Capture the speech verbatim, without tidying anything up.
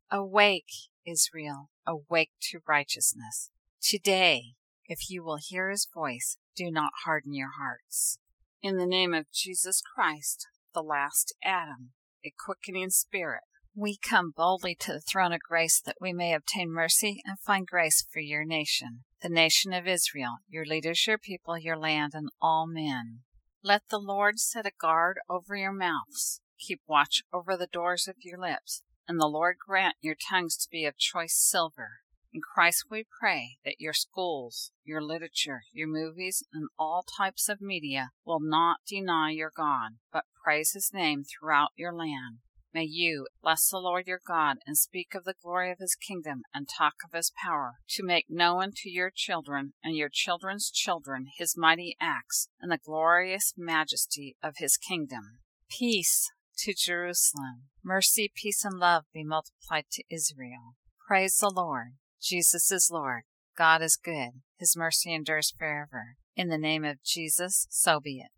Awake, Israel, awake to righteousness. Today, if you will hear his voice, do not harden your hearts. In the name of Jesus Christ, the last Adam, a quickening spirit, we come boldly to the throne of grace that we may obtain mercy and find grace for your nation, the nation of Israel, your leaders, your people, your land, and all men. Let the Lord set a guard over your mouths. Keep watch over the doors of your lips, and the Lord grant your tongues to be of choice silver. In Christ we pray that your schools, your literature, your movies, and all types of media will not deny your God, but praise his name throughout your land. May you bless the Lord your God and speak of the glory of his kingdom and talk of his power, to make known to your children and your children's children his mighty acts and the glorious majesty of his kingdom. Peace to Jerusalem. Mercy, peace, and love be multiplied to Israel. Praise the Lord. Jesus is Lord. God is good. His mercy endures forever. In the name of Jesus, so be it.